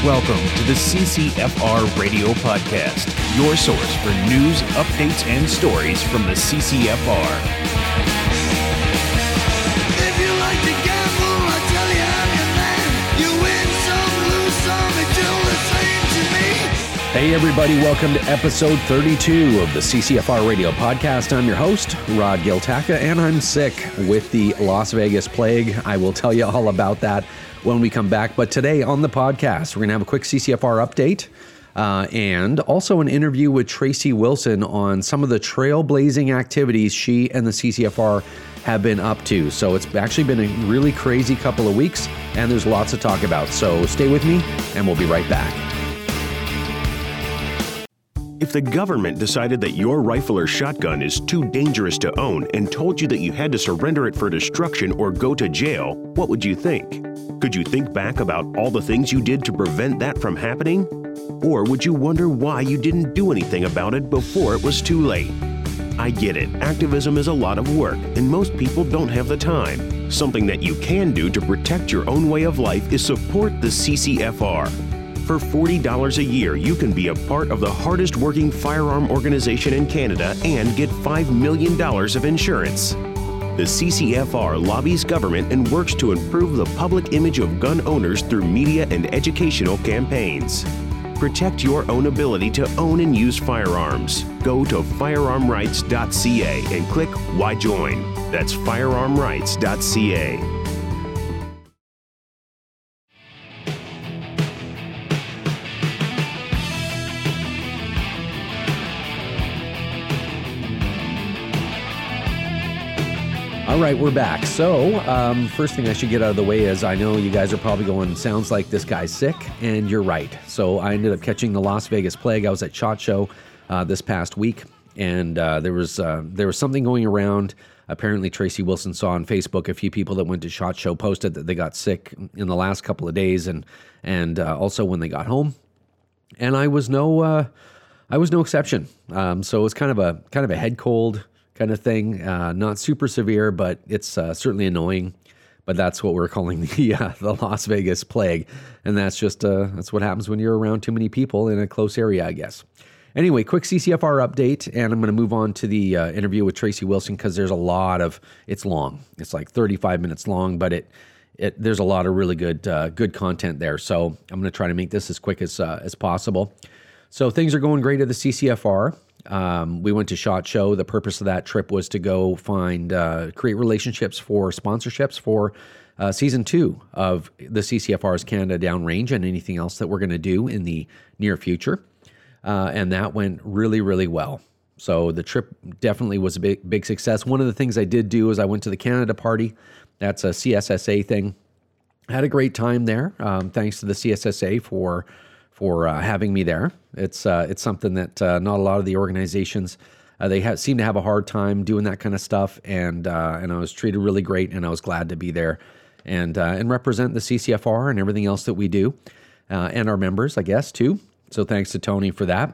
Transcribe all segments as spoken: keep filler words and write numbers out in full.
Welcome to the C C F R Radio Podcast, your source for news, updates, and stories from the C C F R. If you like to gamble, I tell you I'm your man. You win some, lose some, it's all the same to me. Hey everybody, welcome to episode thirty-two of the C C F R Radio Podcast. I'm your host, Rod Giltaca, and I'm sick with the Las Vegas plague. I will tell you all about that when we come back. But today on the podcast, we're going to have a quick C C F R update uh, and also an interview with Tracy Wilson on some of the trailblazing activities she and the C C F R have been up to. So it's actually been a really crazy couple of weeks, and there's lots to talk about. So stay with me, and we'll be right back. If the government decided that your rifle or shotgun is too dangerous to own and told you that you had to surrender it for destruction or go to jail, what would you think? Could you think back about all the things you did to prevent that from happening? Or would you wonder why you didn't do anything about it before it was too late? I get it. Activism is a lot of work, and most people don't have the time. Something that you can do to protect your own way of life is support the C C F R. For forty dollars a year, you can be a part of the hardest working firearm organization in Canada and get five million dollars of insurance. The C C F R lobbies government and works to improve the public image of gun owners through media and educational campaigns. Protect your own ability to own and use firearms. Go to firearm rights dot c a and click Why Join. That's firearm rights dot c a. All right, we're back. So, um, first thing I should get out of the way is I know you guys are probably going, sounds like this guy's sick, and you're right. So I ended up catching the Las Vegas plague. I was at SHOT Show uh, this past week, and uh, there was uh, there was something going around. Apparently, Tracy Wilson saw on Facebook a few people that went to SHOT Show posted that they got sick in the last couple of days, and and uh, also when they got home. And I was no uh, I was no exception. Um, so it was kind of a kind of a head cold kind of thing, uh, not super severe, but it's uh, certainly annoying. But that's what we're calling the uh, the Las Vegas plague, and that's just uh, that's what happens when you're around too many people in a close area, I guess. Anyway, quick C C F R update, and I'm going to move on to the uh, interview with Tracy Wilson because there's a lot of it's long. It's like thirty-five minutes long, but it it there's a lot of really good uh, good content there. So I'm going to try to make this as quick as uh, as possible. So things are going great at the C C F R. Um, we went to SHOT Show. The purpose of that trip was to go find, uh, create relationships for sponsorships for uh, season two of the C C F R's Canada Downrange and anything else that we're going to do in the near future. Uh, and that went really, really well. So the trip definitely was a big, big success. One of the things I did do is I went to the Canada Party. That's a C S S A thing. I had a great time there. Um, thanks to the C S S A for for uh, having me there. It's uh, it's something that uh, not a lot of the organizations, uh, they have, seem to have a hard time doing that kind of stuff, and uh, and I was treated really great, and I was glad to be there and uh, and represent the C C F R and everything else that we do, uh, and our members, I guess, too. So thanks to Tony for that.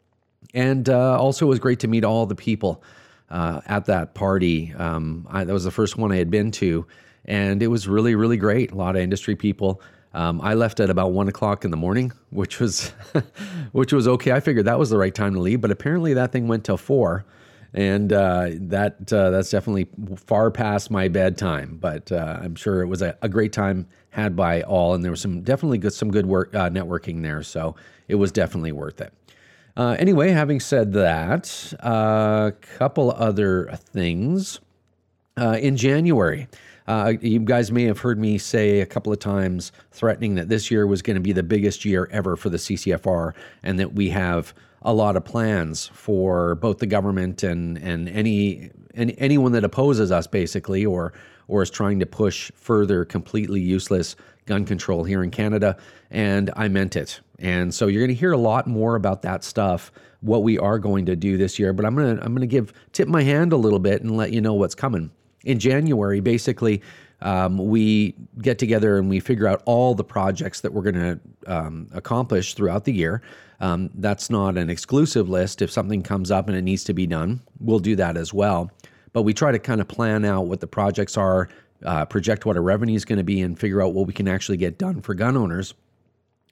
And uh, also it was great to meet all the people uh, at that party. Um, I, that was the first one I had been to, and it was really, really great. A lot of industry people. Um, I left at about one o'clock in the morning, which was which was okay. I figured that was the right time to leave, but apparently that thing went till four, and uh, that uh, that's definitely far past my bedtime. But uh, I'm sure it was a, a great time had by all, and there was some definitely good some good work uh, networking there, so it was definitely worth it. Uh, anyway, having said that, a uh, couple other things uh, in January. Uh, you guys may have heard me say a couple of times threatening that this year was going to be the biggest year ever for the C C F R, and that we have a lot of plans for both the government and and any, any anyone that opposes us, basically, or or is trying to push further completely useless gun control here in Canada. And I meant it. And so you're going to hear a lot more about that stuff, what we are going to do this year. But I'm going to I'm going to give tip my hand a little bit and let you know what's coming. In January, basically, um, we get together and we figure out all the projects that we're going to um, accomplish throughout the year. Um, that's not an exclusive list. If something comes up and it needs to be done, we'll do that as well. But we try to kind of plan out what the projects are, uh, project what our revenue is going to be, and figure out what we can actually get done for gun owners.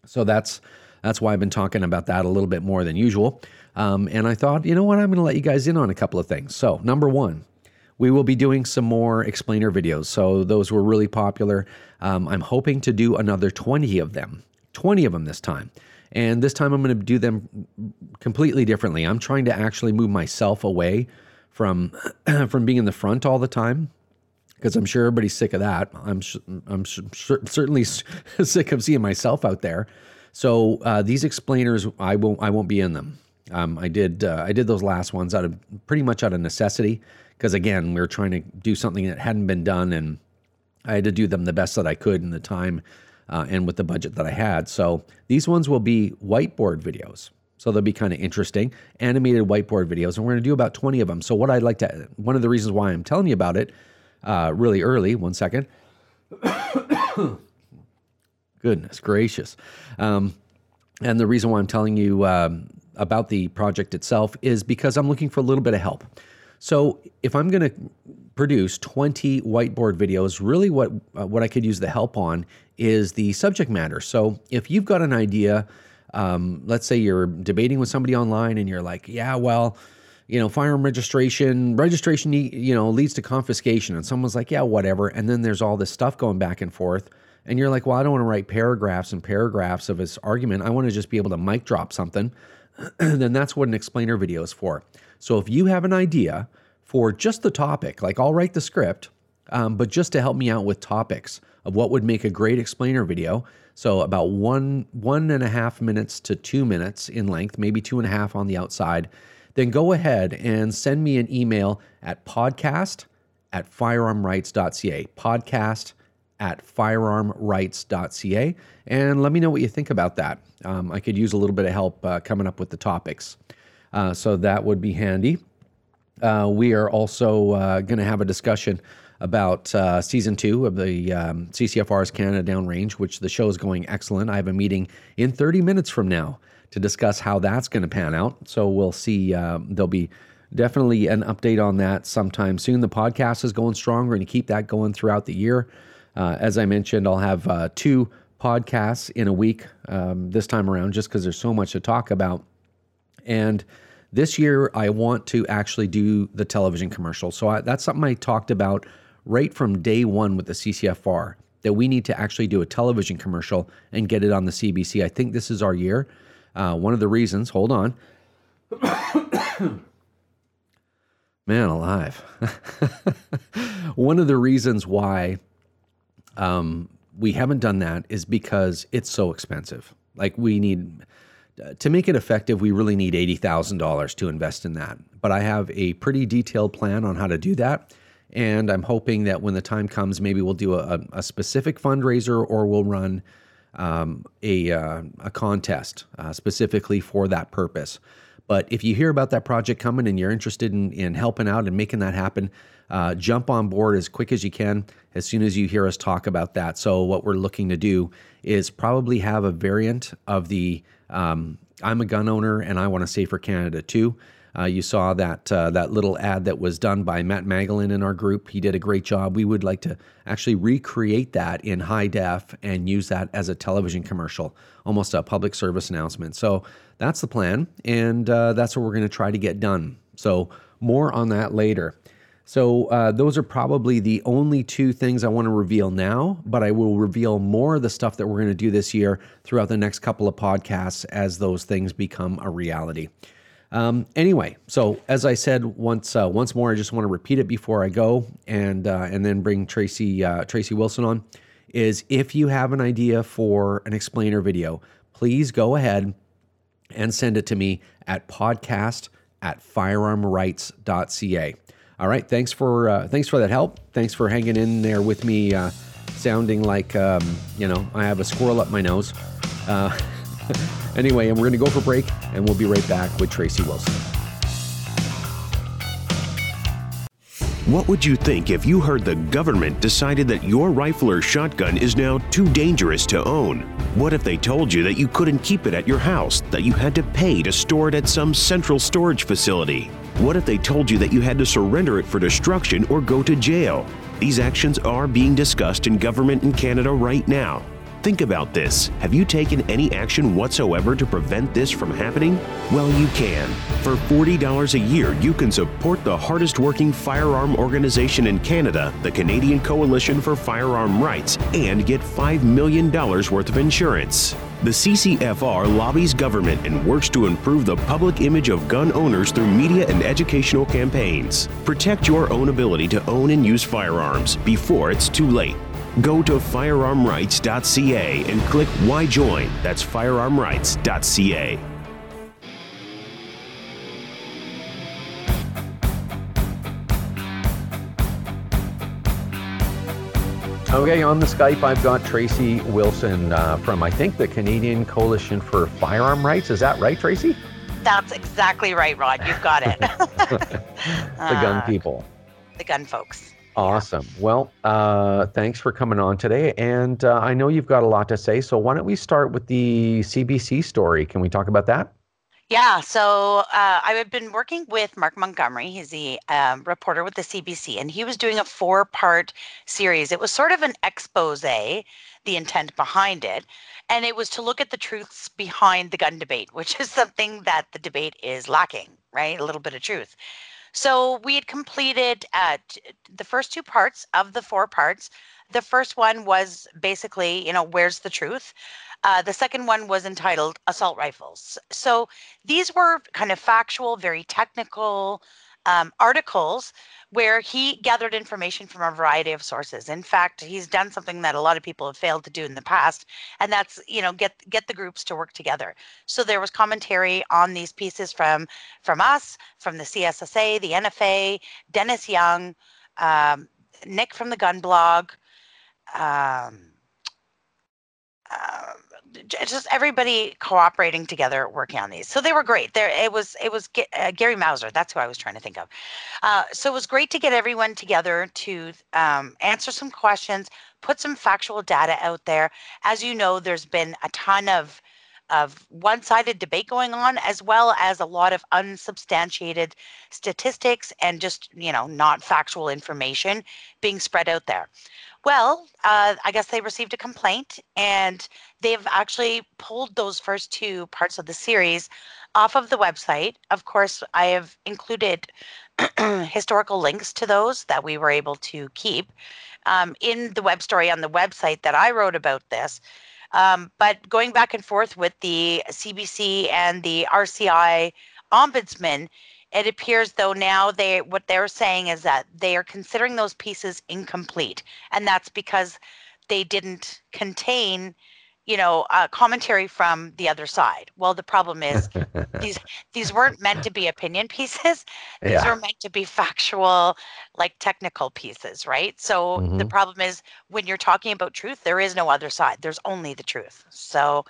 So that's that's why I've been talking about that a little bit more than usual. Um, and I thought, you know what, I'm going to let you guys in on a couple of things. So number one, we will be doing some more explainer videos. So those were really popular. Um, I'm hoping to do another twenty of them, twenty of them this time. And this time I'm going to do them completely differently. I'm trying to actually move myself away from from being in the front all the time, because I'm sure everybody's sick of that. I'm I'm certainly sick of seeing myself out there. So uh, these explainers, I won't I won't be in them. Um, I did uh, I did those last ones out of pretty much out of necessity, because again, we were trying to do something that hadn't been done, and I had to do them the best that I could in the time uh, and with the budget that I had. So these ones will be whiteboard videos. So they'll be kind of interesting, animated whiteboard videos, and we're going to do about twenty of them. So what I'd like to, one of the reasons why I'm telling you about it uh, really early, one second. Goodness gracious. Um, and the reason why I'm telling you um, about the project itself is because I'm looking for a little bit of help. So if I'm going to produce twenty whiteboard videos, really what uh, what I could use the help on is the subject matter. So if you've got an idea, um, let's say you're debating with somebody online and you're like, yeah, well, you know, firearm registration, registration, you know, leads to confiscation. And someone's like, yeah, whatever. And then there's all this stuff going back and forth. And you're like, well, I don't want to write paragraphs and paragraphs of this argument. I want to just be able to mic drop something. Then that's what an explainer video is for. So if you have an idea for just the topic, like I'll write the script, um, but just to help me out with topics of what would make a great explainer video. So about one, one and a half minutes to two minutes in length, maybe two and a half on the outside. Then go ahead and send me an email at podcast at firearmrights.ca, podcast at firearmrights.ca, and let me know what you think about that. Um, I could use a little bit of help uh, coming up with the topics. Uh, so that would be handy. Uh, we are also uh, going to have a discussion about uh, season two of the um, C C F R's Canada Downrange, which the show is going excellent. I have a meeting in thirty minutes from now to discuss how that's going to pan out. So we'll see. Uh, there'll be definitely an update on that sometime soon. The podcast is going strong. We're going to keep that going throughout the year. Uh, as I mentioned, I'll have uh, two podcasts in a week um, this time around, just because there's so much to talk about. And this year, I want to actually do the television commercial. So I, that's something I talked about right from day one with the C C F R, that we need to actually do a television commercial and get it on the C B C. I think this is our year. Uh, one of the reasons, hold on. Man alive. One of the reasons why um, we haven't done that is because it's so expensive. Like we need... To make it effective, we really need eighty thousand dollars to invest in that. But I have a pretty detailed plan on how to do that. And I'm hoping that when the time comes, maybe we'll do a, a specific fundraiser, or we'll run um, a, uh, a contest uh, specifically for that purpose. But if you hear about that project coming and you're interested in, in helping out and making that happen, uh, jump on board as quick as you can as soon as you hear us talk about that. So what we're looking to do is probably have a variant of the Um, I'm a gun owner and I want to Safer Canada too. Uh, you saw that uh, that little ad that was done by Matt Magellan in our group. He did a great job. We would like to actually recreate that in high def and use that as a television commercial, almost a public service announcement. So that's the plan, and uh, that's what we're going to try to get done. So more on that later. So uh, those are probably the only two things I want to reveal now, but I will reveal more of the stuff that we're going to do this year throughout the next couple of podcasts as those things become a reality. Um, anyway, so as I said once, uh, once more, I just want to repeat it before I go, and uh, and then bring Tracy uh, Tracy Wilson on. Is if you have an idea for an explainer video, please go ahead and send it to me at podcast at firearmrights.ca. All right, thanks for uh, thanks for that help. Thanks for hanging in there with me, uh, sounding like um, you know I have a squirrel up my nose. Uh, anyway, and we're going to go for break, and we'll be right back with Tracy Wilson. What would you think if you heard the government decided that your rifle or shotgun is now too dangerous to own? What if they told you that you couldn't keep it at your house, that you had to pay to store it at some central storage facility? What if they told you that you had to surrender it for destruction or go to jail? These actions are being discussed in government in Canada right now. Think about this. Have you taken any action whatsoever to prevent this from happening? Well, you can. For forty dollars a year, you can support the hardest working firearm organization in Canada, the Canadian Coalition for Firearm Rights, and get five million dollars worth of insurance. The C C F R lobbies government and works to improve the public image of gun owners through media and educational campaigns. Protect your own ability to own and use firearms before it's too late. Go to firearm rights dot c a and click Why Join. That's firearm rights dot c a. Okay, on the Skype, I've got Tracy Wilson uh, from, I think, the Canadian Coalition for Firearm Rights. Is that right, Tracy? That's exactly right, Rod. You've got it. The gun Uh, people. The gun folks. Awesome. Well, uh, thanks for coming on today. And uh, I know you've got a lot to say, so why don't we start with the C B C story? Can we talk about that? Yeah, so uh, I've been working with Mark Montgomery. He's the um, reporter with the C B C, and he was doing a four-part series. It was sort of an expose, the intent behind it, and it was to look at the truths behind the gun debate, which is something that the debate is lacking, right? A little bit of truth. So we had completed uh, t- the first two parts of the four parts. The first one was basically, you know, where's the truth? Uh, the second one was entitled Assault Rifles. So these were kind of factual, very technical um, articles where he gathered information from a variety of sources. In fact, he's done something that a lot of people have failed to do in the past, and that's, you know, get get the groups to work together. So there was commentary on these pieces from from us, from the C S S A, the N F A, Dennis Young, um, Nick from the Gun Blog, um, uh, just everybody cooperating together working on these. So they were great. There it was it was uh, Gary Mauser, that's who I was trying to think of. Uh, so it was great to get everyone together to um, answer some questions, put some factual data out there. As you know, there's been a ton of of one-sided debate going on, as well as a lot of unsubstantiated statistics and just, you know, not factual information being spread out there. Well, uh, I guess they received a complaint, and they've actually pulled those first two parts of the series off of the website. Of course, I have included historical links to those that we were able to keep um, in the web story on the website that I wrote about this. Um, but going back and forth with the C B C and the R C I ombudsman, it appears though now they what they're saying is that they are considering those pieces incomplete, and that's because they didn't contain, you know, uh, commentary from the other side. Well, the problem is these these weren't meant to be opinion pieces. These Yeah. were meant to be factual, like technical pieces, right? So the Mhm. problem is when you're talking about truth, there is no other side. There's only the truth. So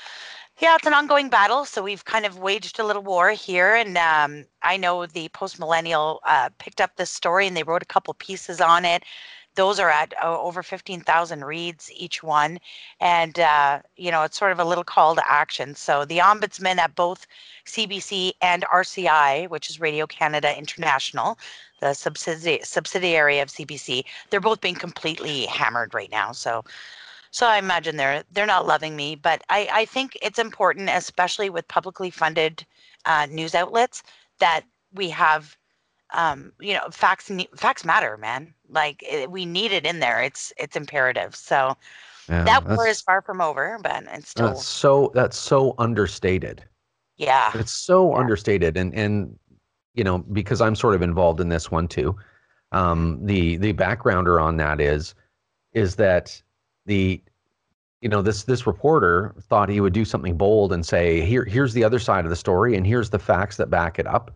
yeah, it's an ongoing battle. So we've kind of waged a little war here. And um, I know the Post Millennial uh, picked up this story and they wrote a couple pieces on it. Those are at uh, over fifteen thousand reads each one. And, uh, you know, it's sort of a little call to action. So the ombudsman at both C B C and R C I, which is Radio Canada International, the subsidi- subsidiary of C B C, they're both being completely hammered right now. So so I imagine they're they're not loving me, but I, I think it's important, especially with publicly funded uh, news outlets, that we have, um, you know, facts. ne- Facts matter, man. Like it, we need it in there. It's it's imperative. So Yeah, that war that's is far from over, but it's still, that's so that's so understated. yeah, It's so Yeah. understated, and and you know, because I'm sort of involved in this one too. Um, the the backgrounder on that is is that the you know this this reporter thought he would do something bold and say, here here's the other side of the story, and here's the facts that back it up.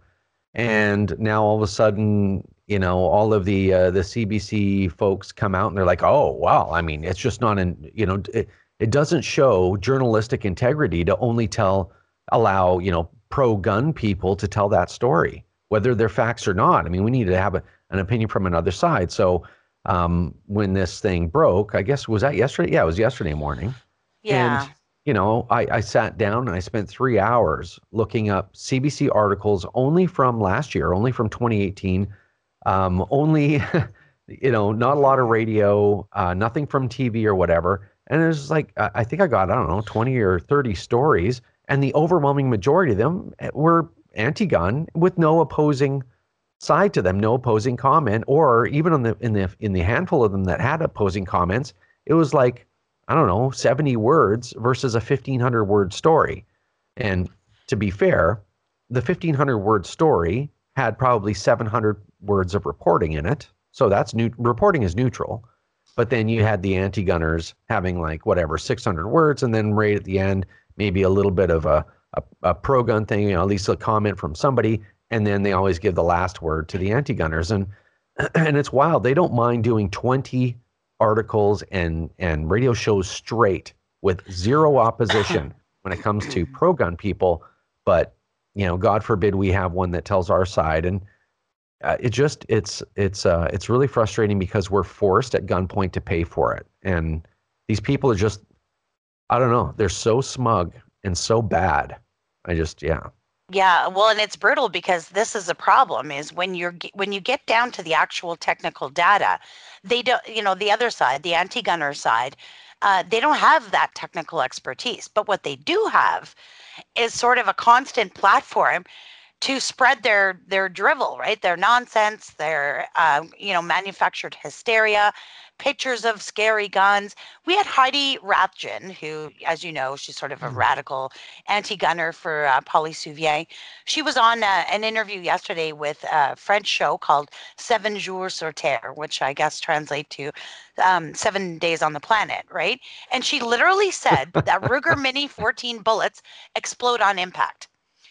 And now all of a sudden, you know, all of the uh, the C B C folks come out and they're like, oh wow, I mean, it's just not in, you know, it, it doesn't show journalistic integrity to only tell allow, you know, pro-gun people to tell that story, whether they're facts or not. I mean, we need to have a, an opinion from another side. So um, when this thing broke, I guess, was that yesterday? Yeah, it was yesterday morning. yeah, And, you know, I, I sat down and I spent three hours looking up C B C articles only from last year, only from twenty eighteen, um, only, you know, not a lot of radio, uh, nothing from T V or whatever. And it was like, I I think I got, I don't know, twenty or thirty stories, and the overwhelming majority of them were anti-gun with no opposing side to them, no opposing comment, or even on the in the in the handful of them that had opposing comments, it was like, I don't know, seventy words versus a fifteen hundred word story. And to be fair, the fifteen hundred word story had probably seven hundred words of reporting in it. So that's new. Reporting is neutral. But then you had the anti-gunners having like whatever, six hundred words. And then right at the end, maybe a little bit of a, a, a pro-gun thing, you know, at least a comment from somebody. And then they always give the last word to the anti-gunners. And, and it's wild. They don't mind doing twenty articles and, and radio shows straight with zero opposition when it comes to pro-gun people. But, you know, God forbid we have one that tells our side. And uh, it just, it's, it's, uh, it's really frustrating because we're forced at gunpoint to pay for it. And these people are just, I don't know, they're so smug and so bad. I just, yeah. Yeah, well, and it's brutal because this is a problem is when you're g- when you get down to the actual technical data, they don't, you know, the other side, the anti-gunner side, uh, they don't have that technical expertise. But what they do have is sort of a constant platform to spread their their drivel, right? Their nonsense, their um, you know manufactured hysteria, pictures of scary guns. We had Heidi Rathjen, who, as you know, she's sort of a radical anti-gunner for uh, Polly Souvier. She was on uh, an interview yesterday with a French show called Seven Jours sur Terre, which I guess translate to um, Seven Days on the Planet, right? And she literally said that Ruger Mini fourteen bullets explode on impact.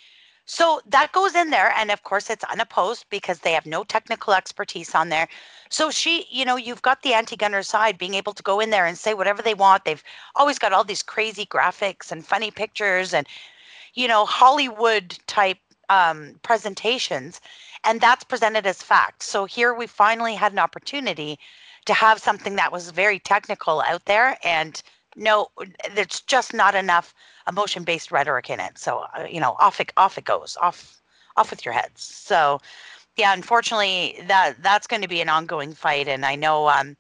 So that goes in there. And of course, it's unopposed because they have no technical expertise on there. So she, you know, you've got the anti gunner side being able to go in there and say whatever they want. They've always got all these crazy graphics and funny pictures and, you know, Hollywood type um, presentations. And that's presented as fact. So here we finally had an opportunity to have something that was very technical out there. And no, there's just not enough emotion-based rhetoric in it. So, uh, you know, off it off it goes, off off with your heads. So, yeah, unfortunately, that that's going to be an ongoing fight. And I know um,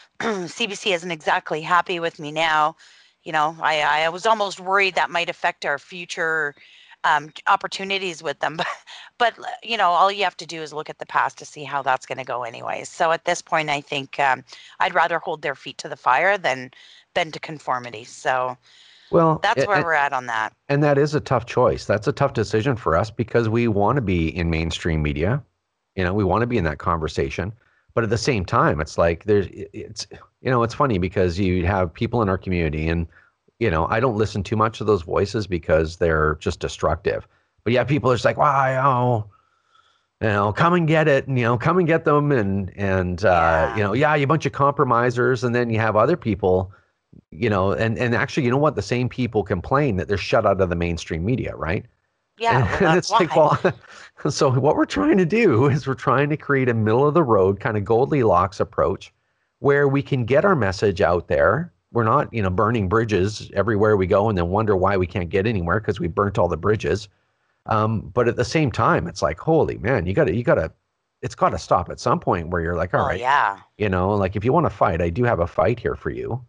C B C isn't exactly happy with me now. You know, I I was almost worried that might affect our future um, opportunities with them. But, but you know, all you have to do is look at the past to see how that's going to go, anyways. So at this point, I think um, I'd rather hold their feet to the fire than bend to conformity. So. Well, That's where and, we're at on that. and that is a tough choice. That's a tough decision for us because we want to be in mainstream media. You know, we want to be in that conversation. But at the same time, it's like there's, it's, you know, it's funny because you have people in our community and, you know, I don't listen too much to those voices because they're just destructive. But yeah, people are just like, wow, oh, you know, come and get it, and, you know, come and get them. And, and, uh, Yeah. you know, yeah, you bunch of compromisers. And then you have other people, you know, and, and actually, you know what? The same people complain that they're shut out of the mainstream media, right? Yeah, And, well, and that's it's like, why. well, so what we're trying to do is we're trying to create a middle of the road kind of Goldilocks approach where we can get our message out there. We're not, you know, burning bridges everywhere we go and then wonder why we can't get anywhere because we burnt all the bridges. Um, but at the same time, it's like, holy man, you gotta, you gotta, it's gotta stop at some point where you're like, all Well, right, yeah, you know, like if you want to fight, I do have a fight here for you.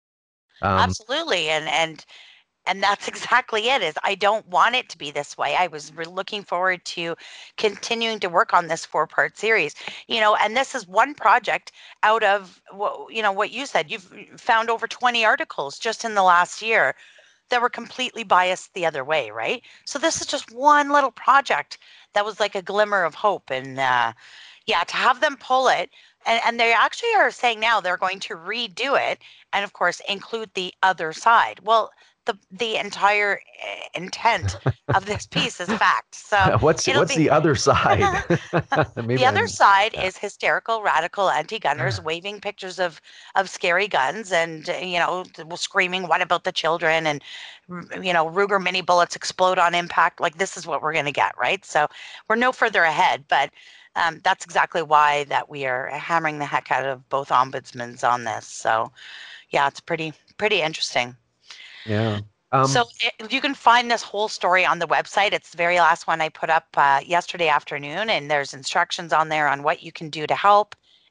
Um, absolutely. And and and that's exactly it. Is I don't want it to be this way. I was re- looking forward to continuing to work on this four-part series. You know, and this is one project out of what you know what you said. You've found over twenty articles just in the last year that were completely biased the other way, right? So this is just one little project that was like a glimmer of hope. And uh, yeah, to have them pull it, and, and they actually are saying now they're going to redo it, and of course include the other side. Well, the the entire eh, intent of this piece is fact. So what's it'll what's be the other side? the Maybe other I'm. side Yeah. is hysterical radical anti-gunners waving pictures of of scary guns and uh, you know th- screaming what about the children and r- you know Ruger mini bullets explode on impact. Like this is what we're going to get, right? So we're no further ahead, but um, that's exactly why that we are hammering the heck out of both ombudsmans on this. So yeah, it's pretty pretty interesting. Yeah. So Um, it, you can find this whole story on the website. It's the very last one I put up uh, yesterday afternoon, and there's instructions on there on what you can do to help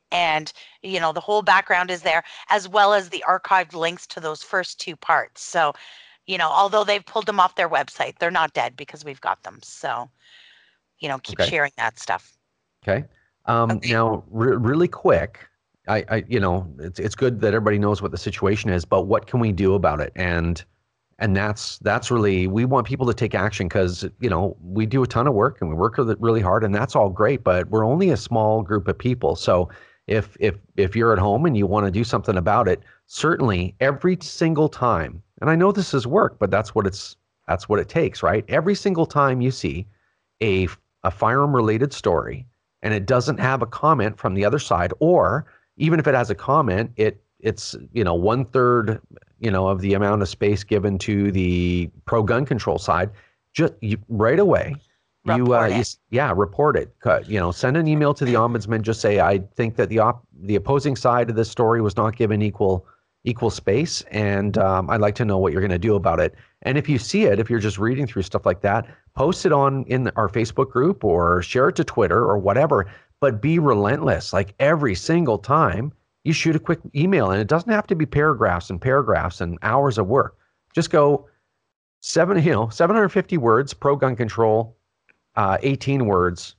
And, you know, the whole background is there, as well as the archived links to those first two parts. So, you know, although they've pulled them off their website, they're not dead because we've got them. So, you know, keep Okay. sharing that stuff. Okay. Um, Okay. now, re- really quick, I, I, you know, it's it's good that everybody knows what the situation is, but what can we do about it? And and that's that's really, we want people to take action because, you know, we do a ton of work and we work with it really hard, and that's all great, but we're only a small group of people. So if if if you're at home and you want to do something about it, certainly every single time, and I know this is work, but that's what it's that's what it takes, right? Every single time you see a a firearm related story and it doesn't have a comment from the other side, or even if it has a comment, it it's, you know, one third, you know, of the amount of space given to the pro gun control side, just you, right away, you, uh, Report you, it. s- yeah, report it. Cut- You know, send an email to the ombudsman. Just say, I think that the op- the opposing side of this story was not given equal equal space, and um, I'd like to know what you're going to do about it. And if you see it, if you're just reading through stuff like that, post it on in our Facebook group or share it to Twitter or whatever. But be relentless. Like every single time you shoot a quick email, and it doesn't have to be paragraphs and paragraphs and hours of work. Just go seven, you know, seven hundred fifty words pro gun control, uh, eighteen words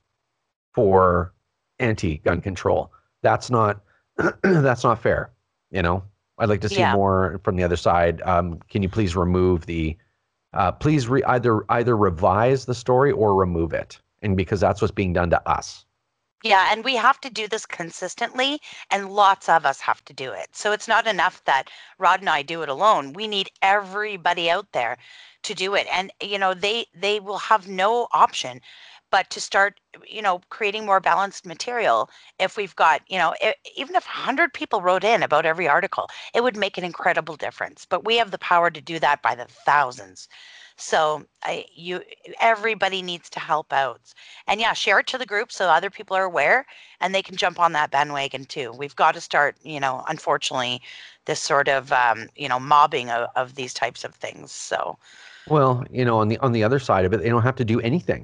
for anti-gun control. That's not that's not fair. You know, I'd like to see Yeah. more from the other side. Um, can you please remove the, uh, please re- either either revise the story or remove it, and because that's what's being done to us. Yeah, and we have to do this consistently, and lots of us have to do it. So it's not enough that Rod and I do it alone. We need everybody out there to do it. And you know, they they will have no option but to start, you know, creating more balanced material. If we've got, you know, e- even if one hundred people wrote in about every article, it would make an incredible difference. But we have the power to do that by the thousands. So I, you, everybody needs to help out. And yeah, share it to the group so other people are aware and they can jump on that bandwagon too. We've got to start, you know, unfortunately, this sort of, um, you know, mobbing of, of these types of things. So, Well, you know, on the on the other side of it, they don't have to do anything.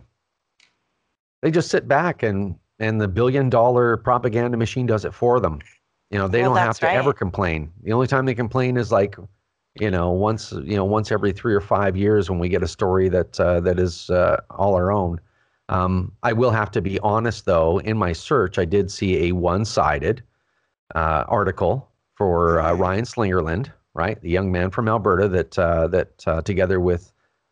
They just sit back and and the billion dollar propaganda machine does it for them. You know, they well, don't have that's to ever right. complain. The only time they complain is like, you know, once you know once every three or five years when we get a story that uh, that is uh, all our own. Um, I will have to be honest though. In my search, I did see a one-sided uh, article for uh, Ryan Slingerland, right, the young man from Alberta that uh, that uh, together with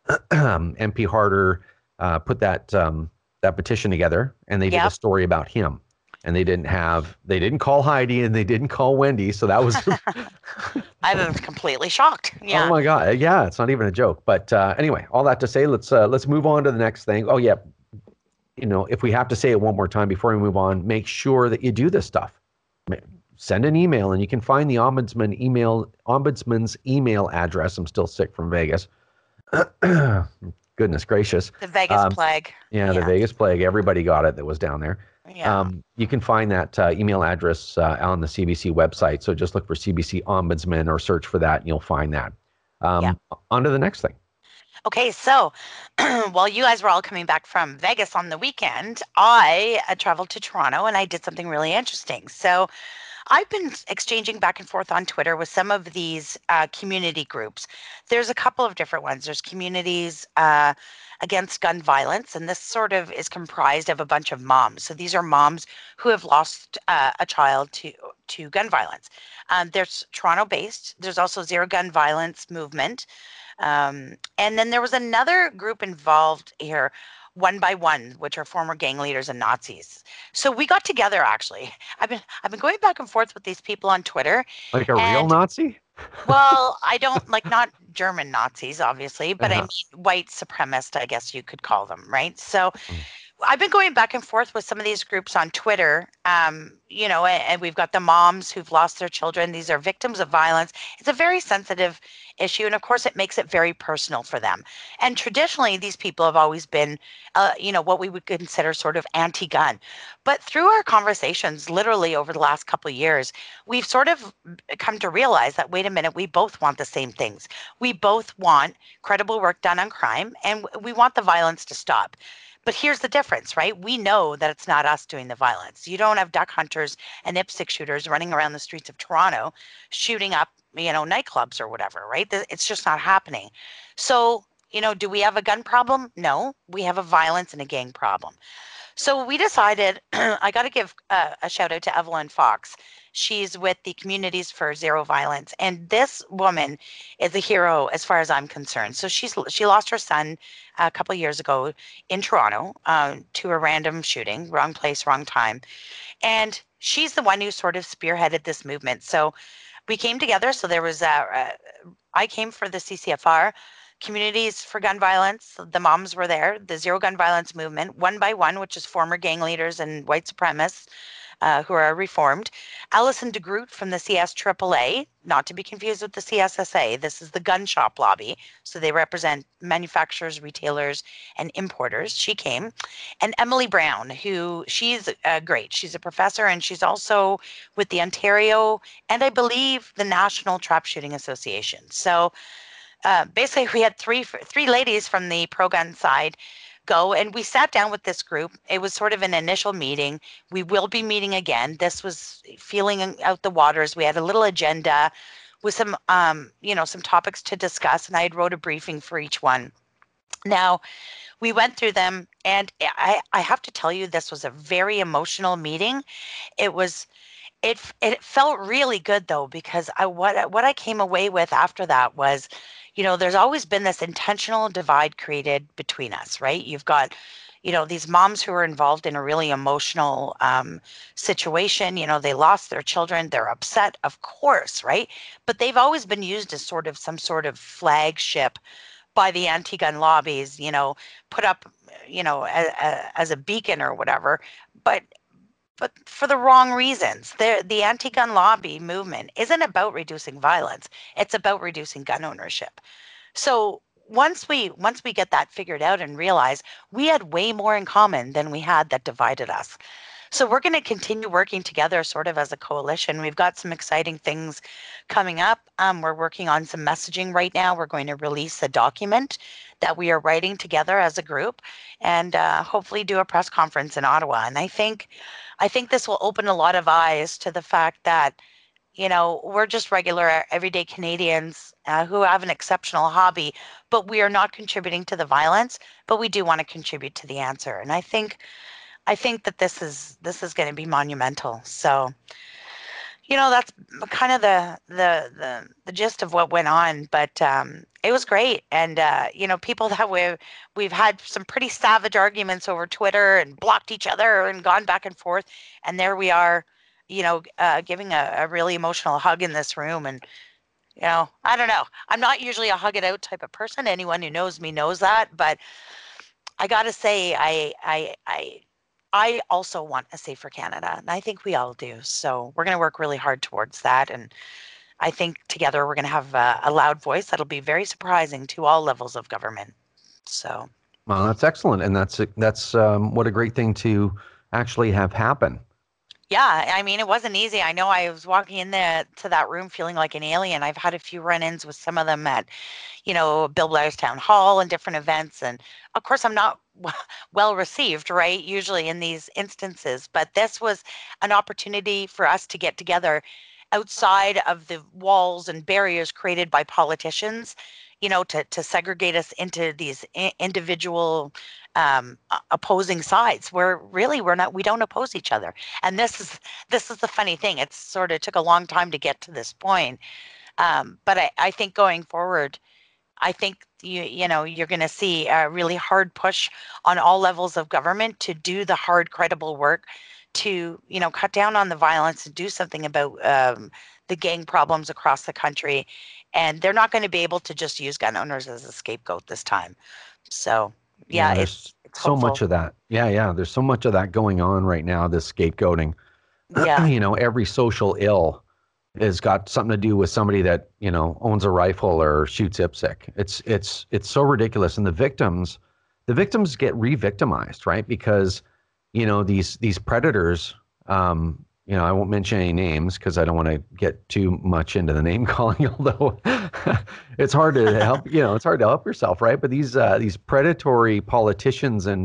M P Harder uh, put that um, that petition together, and they did a Yep. story about him. And they didn't have, they didn't call Heidi, and they didn't call Wendy. So that was, I was completely shocked. oh Yeah. my God, yeah, it's not even a joke. But uh, anyway, all that to say, let's uh, let's move on to the next thing. Oh yeah, you know, if we have to say it one more time before we move on, make sure that you do this stuff. Ma- Send an email, and you can find the ombudsman email, ombudsman's email address. I'm still sick from Vegas. Goodness gracious. The Vegas Um, plague. Yeah, the Vegas plague. Everybody got it that was down there. Yeah. Um, you can find that uh, email address uh, on the C B C website. So just look for C B C Ombudsman or search for that, and you'll find that. Um, Yeah. On to the next thing. Okay, so while you guys were all coming back from Vegas on the weekend, I uh, traveled to Toronto and I did something really interesting. So I've been exchanging back and forth on Twitter with some of these uh, community groups. There's a couple of different ones. There's communities uh, against gun violence, and this sort of is comprised of a bunch of moms. So these are moms who have lost uh, a child to to gun violence. Um, there's Toronto-based. There's also Zero Gun Violence Movement, um, and then there was another group involved here. One by One, which are former gang leaders and Nazis. So we got together actually. I've been I've been going back and forth with these people on Twitter. Like a real And Nazi? well, I don't like not German Nazis, obviously, but I Uh-huh. mean white supremacist, I guess you could call them, right? So Mm. I've been going back and forth with some of these groups on Twitter. Um, you know, and, and we've got the moms who've lost their children. These are victims of violence. It's a very sensitive issue, and of course, it makes it very personal for them. And traditionally, these people have always been, uh, you know, what we would consider sort of anti-gun. But through our conversations, literally over the last couple of years, we've sort of come to realize that wait a minute, we both want the same things. We both want credible work done on crime, and w- we want the violence to stop. But here's the difference, right? We know that it's not us doing the violence. You don't have duck hunters and IPSC shooters running around the streets of Toronto shooting up, you know, nightclubs or whatever, right? It's just not happening. So, you know, do we have a gun problem? No, we have a violence and a gang problem. So we decided, I got to give a, a shout out to Evelyn Fox. She's with the Communities for Zero Violence, and this woman is a hero as far as I'm concerned. So she's she lost her son a couple of years ago in Toronto uh, to a random shooting, wrong place, wrong time, and she's the one who sort of spearheaded this movement. So we came together. So there was a, a I came for the C C F R. Communities for Gun Violence, the moms were there, the Zero Gun Violence movement, One by One, which is former gang leaders and white supremacists uh, who are reformed, Alison DeGroot from the C S triple A, not to be confused with the C S S A. This is the gun shop lobby. So they represent manufacturers, retailers, and importers. She came. And Emily Brown, who she's uh, great. She's a professor, and she's also with the Ontario and I believe the National Trap Shooting Association. So Uh, basically, we had three three ladies from the pro-gun side go, and we sat down with this group. It was sort of an initial meeting. We will be meeting again. This was feeling out the waters. We had a little agenda with some, um, you know, some topics to discuss, and I had wrote a briefing for each one. Now, we went through them, and I, I have to tell you, this was a very emotional meeting. It was. It it felt really good though, because I what what I came away with after that was, you know, there's always been this intentional divide created between us, right? You've got, you know, these moms who are involved in a really emotional um, situation. You know, they lost their children, they're upset, of course, right? But they've always been used as sort of some sort of flagship by the anti-gun lobbies, you know, put up, you know, as, as a beacon or whatever. But but for the wrong reasons. The, the anti-gun lobby movement isn't about reducing violence. It's about reducing gun ownership. So once we once we get that figured out and realize we had way more in common than we had that divided us. So we're going to continue working together sort of as a coalition. We've got some exciting things coming up. Um, we're working on some messaging right now. We're going to release a document that we are writing together as a group, and uh, hopefully do a press conference in Ottawa. And I think, I think this will open a lot of eyes to the fact that, you know, we're just regular, everyday Canadians uh, who have an exceptional hobby, but we are not contributing to the violence, but we do want to contribute to the answer. And I think, I think that this is this is going to be monumental. So, you know, that's kind of the the the, the gist of what went on. But um, it was great, and uh, you know, people that we we've had some pretty savage arguments over Twitter and blocked each other and gone back and forth, and there we are, you know, uh, giving a, a really emotional hug in this room. And you know, I don't know, I'm not usually a hug it out type of person. Anyone who knows me knows that, but I got to say, I I I. I also want a safer Canada, and I think we all do. So we're going to work really hard towards that. And I think together we're going to have a, a loud voice that'll be very surprising to all levels of government. So. Well, that's excellent. And that's, that's um, what a great thing to actually have happen. Yeah, I mean, it wasn't easy. I know I was walking in there to that room feeling like an alien. I've had a few run-ins with some of them at, you know, Bill Blair's town hall and different events. And of course, I'm not well received, right, usually in these instances. But this was an opportunity for us to get together outside of the walls and barriers created by politicians, you know, to, to segregate us into these I- individual um, opposing sides where really we're not, we don't oppose each other. And this is, this is the funny thing. It's sort of took a long time to get to this point. Um, but I, I think going forward, I think you you know you're going to see a really hard push on all levels of government to do the hard, credible work to you know cut down on the violence and do something about um, the gang problems across the country. And they're not going to be able to just use gun owners as a scapegoat this time. So yeah, yeah it's, it's so much of that. Yeah, yeah. There's so much of that going on right now. This scapegoating. Yeah, you know, every social ill has got something to do with somebody that, you know, owns a rifle or shoots I P S C. It's, it's, it's so ridiculous. And the victims, the victims get re-victimized, right? Because, you know, these, these predators, um, you know, I won't mention any names because I don't want to get too much into the name calling, although it's hard to help, you know, it's hard to help yourself, right? But these, uh, these predatory politicians and,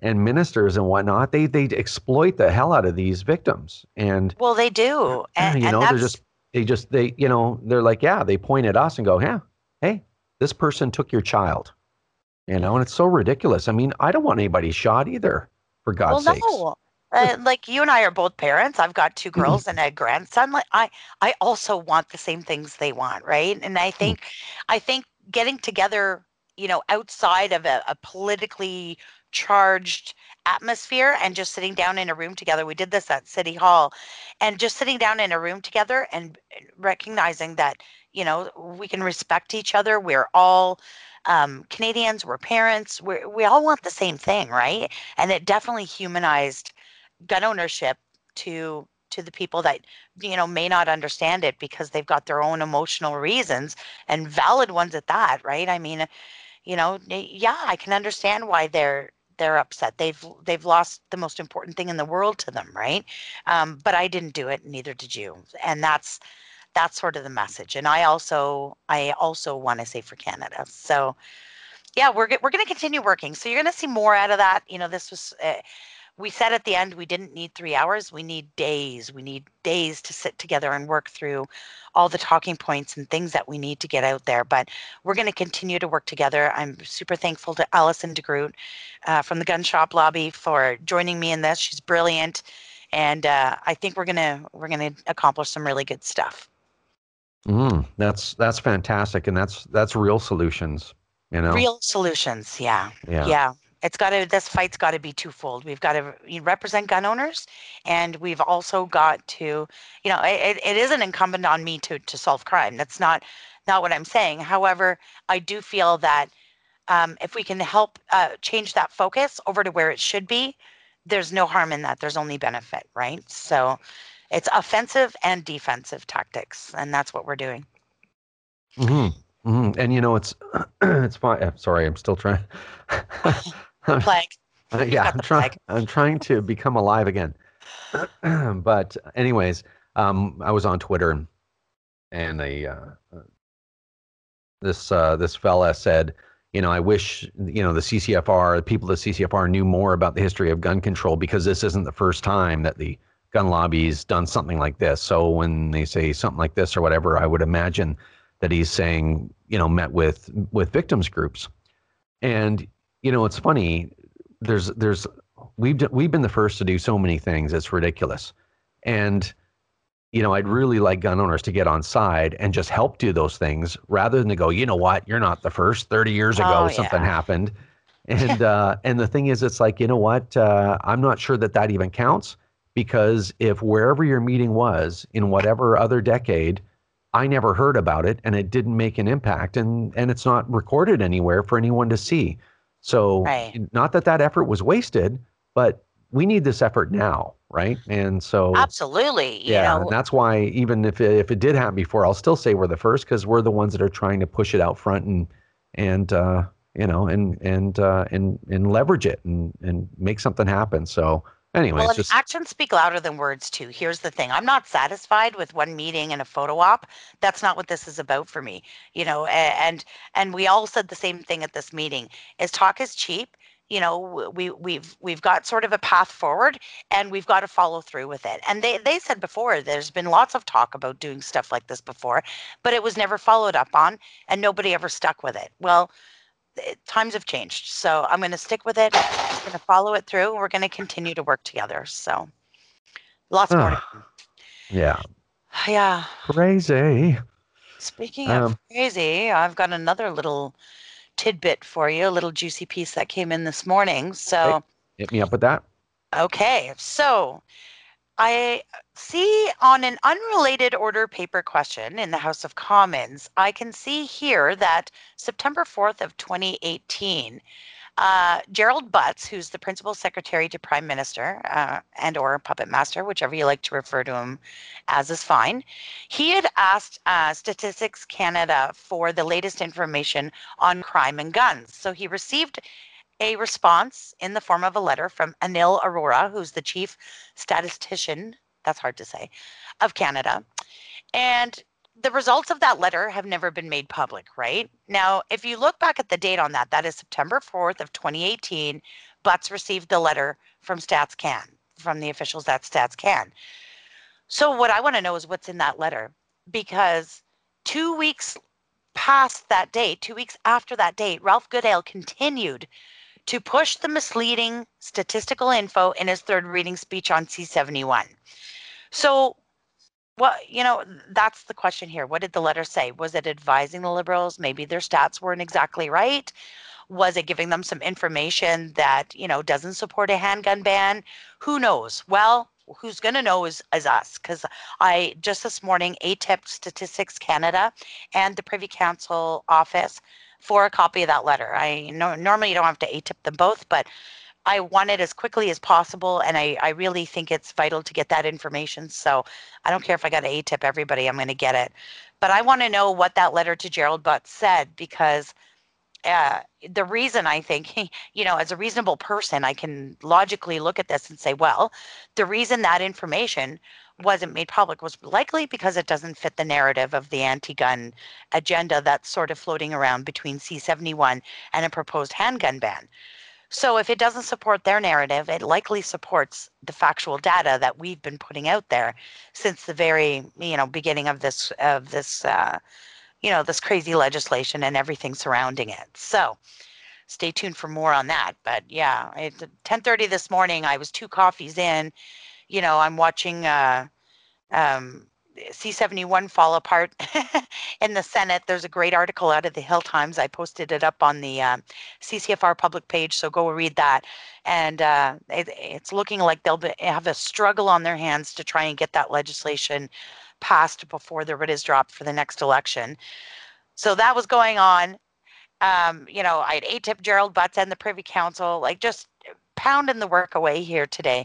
and ministers and whatnot, they they exploit the hell out of these victims. And Well, they do. And, you and know, they're that's, just they just they you know, they're like, yeah, they point at us and go, yeah, hey, this person took your child. You know, and it's so ridiculous. I mean, I don't want anybody shot either, for well, God's sakes. no. Uh, like you and I are both parents. I've got two girls and a grandson. Like I, I also want the same things they want, right? And I think, I think getting together, you know, outside of a, a politically charged atmosphere and just sitting down in a room together. We did this at City Hall, and just sitting down in a room together and recognizing that, you know, we can respect each other. We're all um, Canadians. We're parents. We we all want the same thing, right? And it definitely humanized gun ownership to to the people that, you know, may not understand it because they've got their own emotional reasons, and valid ones at that, right? I mean, you know, yeah, I can understand why they're they're upset. They've they've lost the most important thing in the world to them, right? Um, but I didn't do it, neither did you, and that's that's sort of the message. And I also I also want to say for Canada. So yeah, we're we're going to continue working. So you're going to see more out of that. You know, this was. Uh, we said at the end we didn't need three hours. We need days. We need days to sit together and work through all the talking points and things that we need to get out there. But we're going to continue to work together. I'm super thankful to Alison DeGroot uh, from the Gun Shop Lobby for joining me in this. She's brilliant, and uh, I think we're gonna we're gonna accomplish some really good stuff. Mm, that's that's fantastic, and that's that's real solutions. You know, Real solutions, yeah, yeah. yeah. It's got to. This fight's got to be twofold. We've got to represent gun owners, and we've also got to, you know, it, it isn't incumbent on me to to solve crime. That's not not what I'm saying. However, I do feel that um, if we can help uh, change that focus over to where it should be, there's no harm in that. There's only benefit, right? So, it's offensive and defensive tactics, and that's what we're doing. Mm-hmm. Mm-hmm. And you know, it's it's fine. I'm sorry, I'm still trying. The plague. Uh, yeah, I'm trying. I'm trying to become alive again. But anyways, um, I was on Twitter, and a uh, this uh, this fella said, you know, I wish, you know, the C C F R, the people of the C C F R knew more about the history of gun control, because this isn't the first time that the gun lobby's done something like this. So when they say something like this or whatever, I would imagine that he's saying, you know, met with with victims groups. And you know, it's funny. There's there's we've we've been the first to do so many things. It's ridiculous. And you know, I'd really like gun owners to get on side and just help do those things, rather than to go, you know what, you're not the first. thirty years ago, Oh, something yeah. happened. And uh, and the thing is, it's like, you know what, uh, I'm not sure that that even counts, because if wherever your meeting was in whatever other decade, I never heard about it and it didn't make an impact, and and it's not recorded anywhere for anyone to see. So Right. not that that effort was wasted, but we need this effort now, right? And so Absolutely. You yeah, and know, that's why, even if it, if it did happen before, I'll still say we're the first, because we're the ones that are trying to push it out front and and uh, you know and and uh, and and leverage it and and make something happen. So, anyways, well, and just actions speak louder than words too. Here's the thing. I'm not satisfied with one meeting and a photo op. That's not what this is about for me. You know, a- and and we all said the same thing at this meeting. Is talk is cheap. You know, w- we we've we've got sort of a path forward, and we've got to follow through with it. And they they said before, there's been lots of talk about doing stuff like this before, but it was never followed up on, and nobody ever stuck with it. Well, it, times have changed, so I'm going to stick with it. I'm going to follow it through. We're going to continue to work together. So lots more to uh, come. yeah, Yeah. crazy. Speaking of Um, crazy, I've got another little tidbit for you, a little juicy piece that came in this morning. hey, So, hit me up with that. okay. So I see on an unrelated order paper question in the House of Commons, I can see here that September fourth of twenty eighteen, uh, Gerald Butts, who's the principal secretary to Prime Minister uh, and or puppet master, whichever you like to refer to him as is fine, he had asked uh, Statistics Canada for the latest information on crime and guns. So he received a response in the form of a letter from Anil Arora, who's the chief statistician, that's hard to say, of Canada. And the results of that letter have never been made public, right? Now, if you look back at the date on that, that is September fourth of twenty eighteen. Butts received the letter from StatsCan, from the officials at StatsCan. So what I want to know is what's in that letter, because two weeks past that date, two weeks after that date, Ralph Goodale continued to push the misleading statistical info in his third reading speech on C seventy-one. So what, you know, that's the question here. What did the letter say? Was it advising the Liberals? Maybe their stats weren't exactly right. Was it giving them some information that, you know, doesn't support a handgun ban? Who knows? Well, who's going to know is, is us, because I just this morning A T I P Statistics Canada and the Privy Council office for a copy of that letter. I know normally you don't have to A T I P them both, but I want it as quickly as possible, and I, I really think it's vital to get that information. So I don't care if I got to A T I P everybody, I'm going to get it. But I want to know what that letter to Gerald Butts said, because uh, the reason I think, you know, as a reasonable person, I can logically look at this and say, well, the reason that information wasn't made public was likely because it doesn't fit the narrative of the anti-gun agenda that's sort of floating around between C seventy-one and a proposed handgun ban. So if it doesn't support their narrative, it likely supports the factual data that we've been putting out there since the very, you know, beginning of this of this uh, you know, this crazy legislation and everything surrounding it. So stay tuned for more on that. But yeah, at ten thirty this morning, I was two coffees in. You know, I'm watching uh, um, C seventy-one fall apart in the Senate. There's a great article out of the Hill Times. I posted it up on the um, C C F R public page, so go read that. And uh, it, it's looking like they'll be, have a struggle on their hands to try and get that legislation passed before the writ is dropped for the next election. So that was going on. Um, you know, I had A T I P Gerald Butts and the Privy Council, like just pounding the work away here today.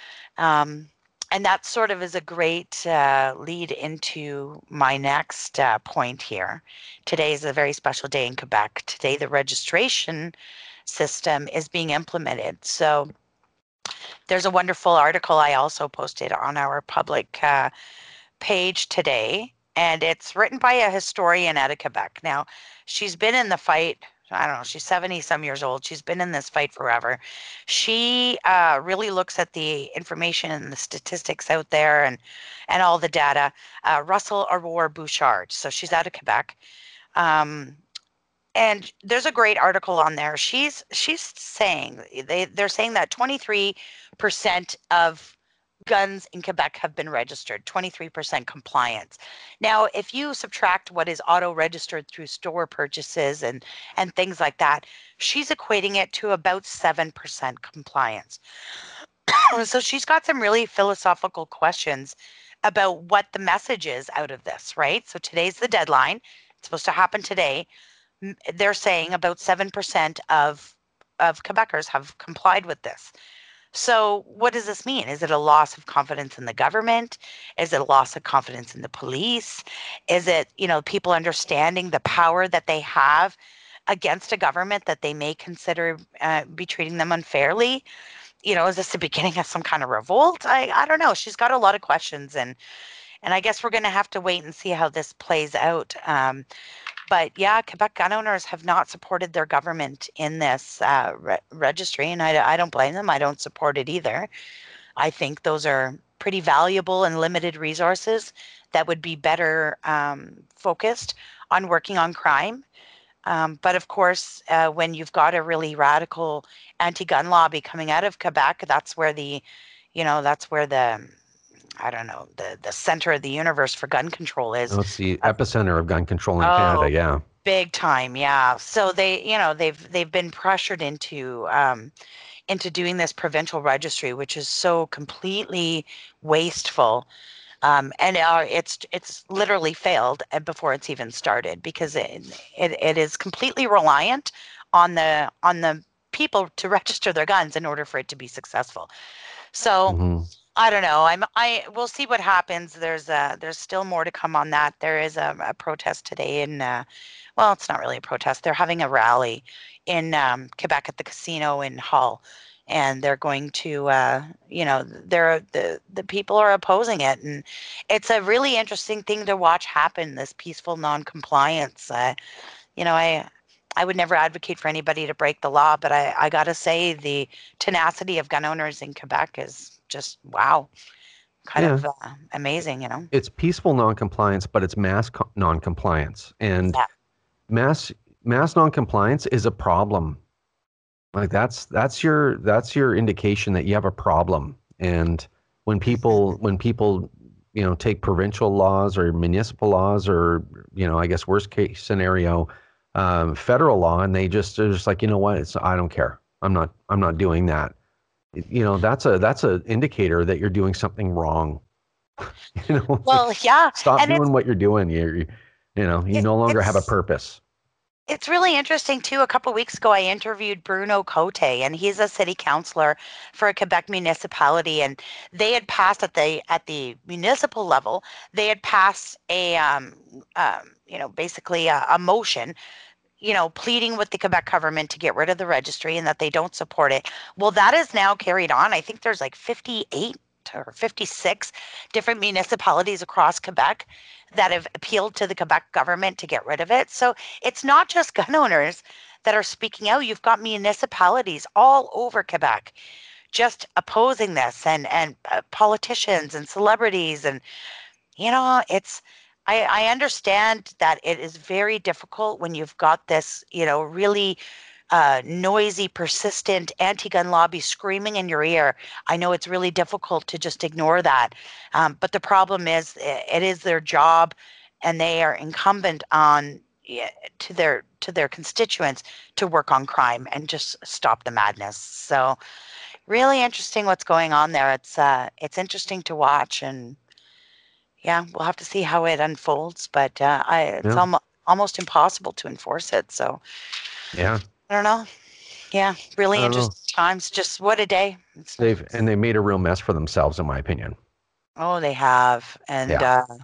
Um, and that sort of is a great uh, lead into my next uh, point here. Today is a very special day in Quebec. Today, the registration system is being implemented. So there's a wonderful article I also posted on our public uh, page today, and it's written by a historian out of Quebec. Now, she's been in the fight. I don't know, she's seventy some years old. She's been in this fight forever. She uh, really looks at the information and the statistics out there and and all the data. Uh, Russell Aurore Bouchard. So she's out of Quebec. Um, and there's a great article on there. She's she's saying they they're saying that twenty-three percent of guns in Quebec have been registered, twenty-three percent compliance. Now, if you subtract what is auto-registered through store purchases and, and things like that, she's equating it to about seven percent compliance. So she's got some really philosophical questions about what the message is out of this, right? So today's the deadline. It's supposed to happen today. They're saying about seven percent of, of Quebecers have complied with this. So what does this mean? Is it a loss of confidence in the government? Is it a loss of confidence in the police? Is it, you know, people understanding the power that they have against a government that they may consider uh, be treating them unfairly? You know, is this the beginning of some kind of revolt? I, I don't know. She's got a lot of questions, and and I guess we're going to have to wait and see how this plays out. Um, But yeah, Quebec gun owners have not supported their government in this uh, re- registry, and I, I don't blame them. I don't support it either. I think those are pretty valuable and limited resources that would be better um, focused on working on crime. Um, but of course, uh, when you've got a really radical anti-gun lobby coming out of Quebec, that's where the, you know, that's where the I don't know, the, the center of the universe for gun control is. Oh, it's the uh, epicenter of gun control in oh, Canada, yeah. Big time, yeah. So they, you know, they've they've been pressured into um, into doing this provincial registry, which is so completely wasteful, um, and uh, it's it's literally failed before it's even started, because it, it it is completely reliant on the on the people to register their guns in order for it to be successful. So. Mm-hmm. I don't know. I'm. I. We'll see what happens. There's a. There's still more to come on that. There is a, a protest today in. Uh, well, it's not really a protest. They're having a rally in um, Quebec at the casino in Hull, and they're going to. Uh, you know, they're the the people are opposing it, and it's a really interesting thing to watch happen. This peaceful non-compliance. Uh, you know, I. I would never advocate for anybody to break the law, but I, I got to say the tenacity of gun owners in Quebec is just wow, kind Yeah. of uh, amazing, you know? It's peaceful noncompliance, but it's mass co- noncompliance. And Yeah. mass mass noncompliance is a problem. Like that's that's your that's your indication that you have a problem. And when people when people you know take provincial laws or municipal laws or you know I guess worst case scenario um, federal law and they just they're just like you know what it's I don't care I'm not I'm not doing that. You know that's a that's an indicator that you're doing something wrong. You know, Well, yeah, stop and it's doing what you're doing. You're, you you know, you it, no longer have a it's purpose. It's really interesting too. A couple weeks ago, I interviewed Bruno Cote, and he's a city councillor for a Quebec municipality. And they had passed at the at the municipal level. They had passed a um, um, you know basically a, a motion, you know, pleading with the Quebec government to get rid of the registry and that they don't support it. Well, that is now carried on. I think there's like fifty-eight or fifty-six different municipalities across Quebec that have appealed to the Quebec government to get rid of it. So it's not just gun owners that are speaking out. You've got municipalities all over Quebec just opposing this, and and uh, politicians and celebrities, and you know, it's I, I understand that it is very difficult when you've got this, you know, really uh, noisy, persistent anti-gun lobby screaming in your ear. I know it's really difficult to just ignore that, um, but the problem is i- it is their job, and they are incumbent on yeah, to their to their constituents to work on crime and just stop the madness. So really interesting what's going on there. It's uh, it's interesting to watch, and yeah, we'll have to see how it unfolds, but uh, I it's Yeah, almo almost impossible to enforce it. So yeah. I don't know. Yeah, I really don't know. interesting times. Just what a day. It's, They've it's- and they made a real mess for themselves, in my opinion. oh, they have, and Yeah, uh,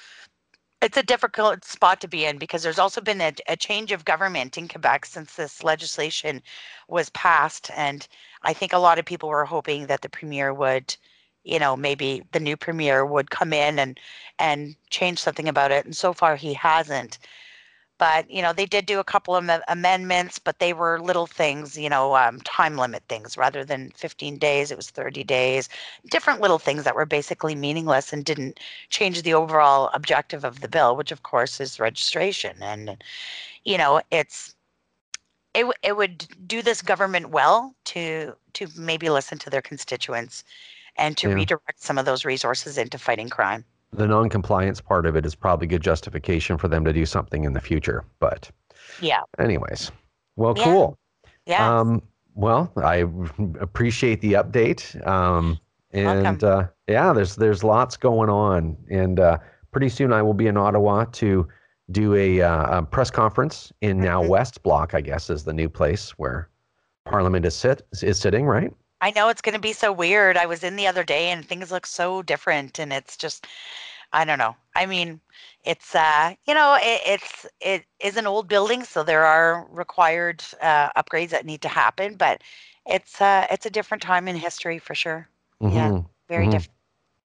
it's a difficult spot to be in because there's also been a, a change of government in Quebec since this legislation was passed, and I think a lot of people were hoping that the premier would, you know, maybe the new premier would come in and and change something about it, and so far he hasn't. But, you know, they did do a couple of am- amendments, but they were little things, you know, um, time limit things. Rather than fifteen days, it was thirty days. Different little things that were basically meaningless and didn't change the overall objective of the bill, which of course is registration. And, you know, it's it, w- it would do this government well to to maybe listen to their constituents and to yeah. redirect some of those resources into fighting crime. The non-compliance part of it is probably good justification for them to do something in the future. But, Yeah. anyways, well, Yeah. cool. Yeah. Um, well, I appreciate the update. Um, and Welcome. uh, yeah, there's there's lots going on, and uh, pretty soon I will be in Ottawa to do a, uh, a press conference in now Mhm. West Block, I guess, is the new place where Parliament is sit is sitting, right? I know it's gonna be so weird. I was in the other day and things look so different, and it's just I don't know. I mean, it's uh, you know, it, it's it is an old building, so there are required uh, upgrades that need to happen, but it's uh, it's a different time in history for sure. Yeah, Mm-hmm. very Mm-hmm. different.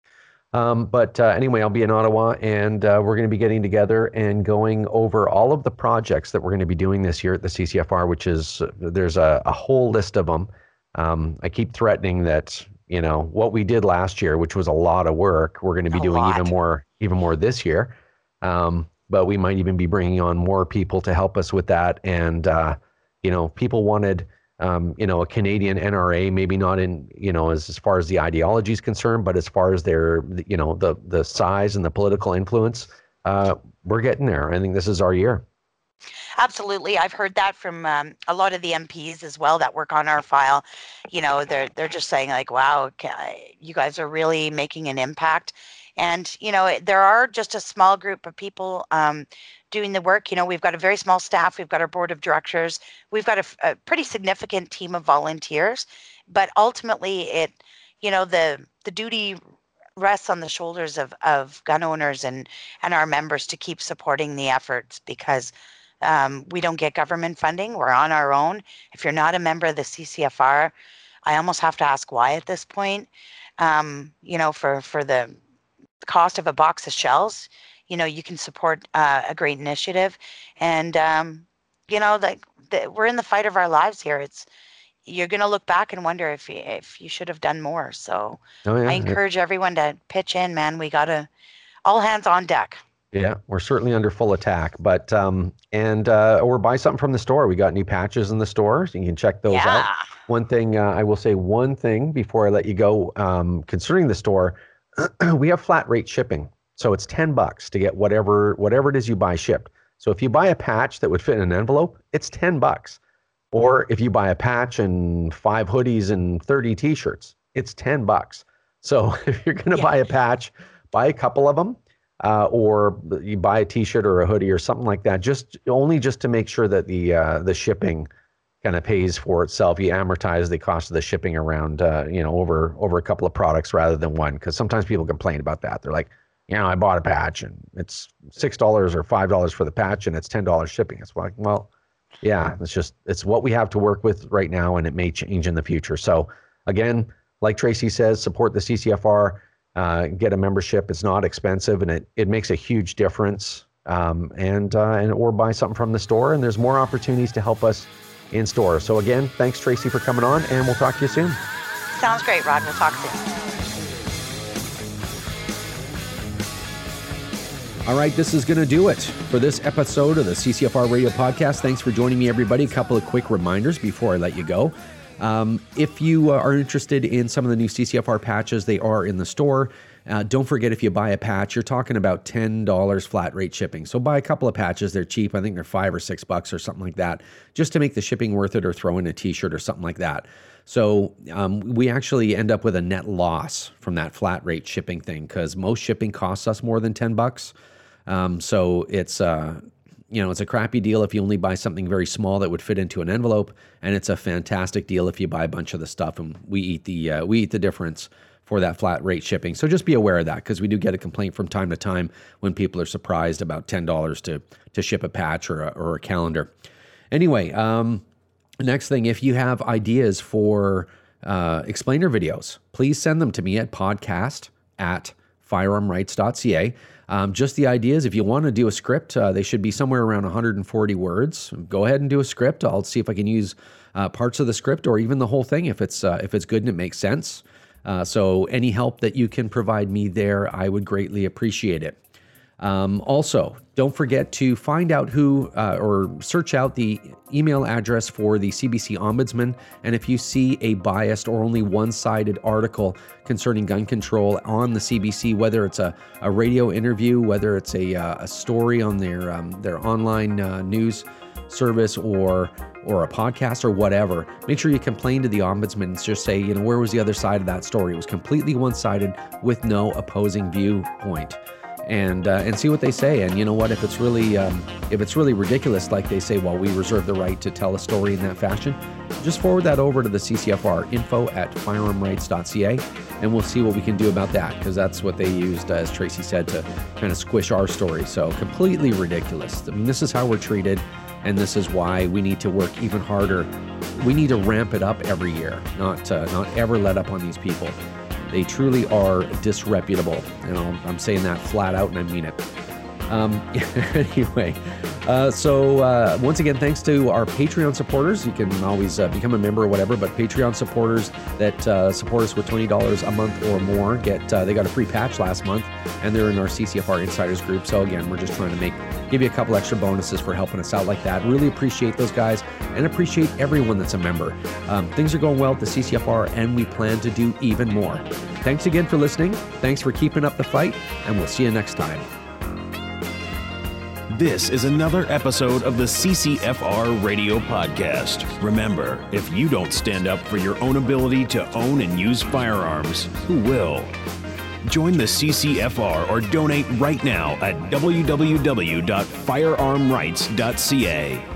Um, but uh, anyway, I'll be in Ottawa, and uh, we're going to be getting together and going over all of the projects that we're going to be doing this year at the C C F R, which is there's a, a whole list of them. Um, I keep threatening that you know what we did last year, which was a lot of work, we're going to be A doing even lot. more, even more this year. Um, but we might even be bringing on more people to help us with that. And uh, you know, people wanted um, you know, a Canadian N R A, maybe not in, you know, as, as far as the ideology is concerned, but as far as their, you know, the the size and the political influence, uh, we're getting there. I think this is our year. Absolutely. I've heard that from um, a lot of the M Ps as well that work on our file. You know, they're they're just saying like, "Wow, ca- you guys are really making an impact." And you know, it- there are just a small group of people um, doing the work. You know, we've got a very small staff. We've got our board of directors. We've got a, f- a pretty significant team of volunteers. But ultimately, it, you know, the the duty rests on the shoulders of of gun owners and and our members to keep supporting the efforts because um, we don't get government funding. We're on our own. If you're not a member of the C C F R, I almost have to ask why at this point. Um, you know, for for the cost of a box of shells, you know, you can support uh, a great initiative, and um, you know, like the, we're in the fight of our lives here. It's you're going to look back and wonder if you, if you should have done more. So Oh, yeah. I encourage everyone to pitch in, man. We got to all hands on deck. Yeah, we're certainly under full attack, but um, and uh, or buy something from the store. We got new patches in the store, so you can check those Yeah. out. One thing uh, I will say, one thing before I let you go, um, concerning the store, we have flat rate shipping, so it's ten bucks to get whatever whatever it is you buy shipped. So if you buy a patch that would fit in an envelope, it's ten bucks. Or if you buy a patch and five hoodies and thirty t-shirts, it's ten bucks. So if you're going to Yeah. buy a patch, buy a couple of them. Uh, or you buy a t-shirt or a hoodie or something like that, just only just to make sure that the uh, the shipping kind of pays for itself. You amortize the cost of the shipping around, uh, you know, over over a couple of products rather than one. Because sometimes people complain about that. They're like, you know, I bought a patch and it's six dollars or five dollars for the patch and it's ten dollars shipping. It's like, well, yeah, it's just it's what we have to work with right now, and it may change in the future. So again, like Tracy says, support the C C F R. Uh, get a membership. It's not expensive, and it, it makes a huge difference. Um, and uh, and or buy something from the store, and there's more opportunities to help us in store. So again, thanks Tracy for coming on, and we'll talk to you soon. Sounds great, Rod. We'll talk soon. All right, this is going to do it for this episode of the C C F R Radio Podcast. Thanks for joining me, everybody. A couple of quick reminders before I let you go. Um, if you uh, are interested in some of the new C C F R patches, they are in the store. Uh, don't forget, if you buy a patch, you're talking about ten dollars flat rate shipping. So buy a couple of patches. They're cheap. I think they're five or six bucks or something like that, just to make the shipping worth it, or throw in a t-shirt or something like that. So um, we actually end up with a net loss from that flat rate shipping thing, because most shipping costs us more than ten bucks. Um, so it's, uh, you know, it's a crappy deal if you only buy something very small that would fit into an envelope, and it's a fantastic deal if you buy a bunch of the stuff, and we eat the uh, we eat the difference for that flat rate shipping. So just be aware of that, because we do get a complaint from time to time when people are surprised about ten dollars to to ship a patch or a, or a calendar. Anyway, um, next thing, if you have ideas for uh, explainer videos, please send them to me at podcast at firearm rights dot c a. Um, just the ideas. If you want to do a script, uh, they should be somewhere around one hundred forty words. Go ahead and do a script. I'll see if I can use uh, parts of the script, or even the whole thing if it's uh, if it's good and it makes sense. Uh, so any help that you can provide me there, I would greatly appreciate it. Um, also, don't forget to find out who uh, or search out the email address for the C B C Ombudsman. And if you see a biased or only one-sided article concerning gun control on the C B C, whether it's a, a radio interview, whether it's a, uh, a story on their um, their online uh, news service, or or a podcast or whatever, make sure you complain to the Ombudsman and just say, you know, where was the other side of that story? It was completely one-sided with no opposing viewpoint. And uh, and see what they say. And you know what? If it's really um, if it's really ridiculous, like they say, well, we reserve the right to tell a story in that fashion, just forward that over to the C C F R, info at firearm rights dot c a, and we'll see what we can do about that, because that's what they used, as Tracy said, to kind of squish our story. So completely ridiculous. I mean, this is how we're treated, and this is why we need to work even harder. We need to ramp it up every year, not uh, not ever let up on these people. They truly are disreputable, and I'll, I'm saying that flat out, and I mean it. Um, anyway, uh, so uh, once again, thanks to our Patreon supporters. You can always uh, become a member or whatever, but Patreon supporters that uh, support us with twenty dollars a month or more get uh, they got a free patch last month, and they're in our C C F R Insiders group. So again, we're just trying to make give you a couple extra bonuses for helping us out like that. Really appreciate those guys, and appreciate everyone that's a member. Um, things are going well at the C C F R, and we plan to do even more. Thanks again for listening. Thanks for keeping up the fight, and we'll see you next time. This is another episode of the C C F R Radio Podcast. Remember, if you don't stand up for your own ability to own and use firearms, who will? Join the C C F R or donate right now at w w w dot firearm rights dot c a.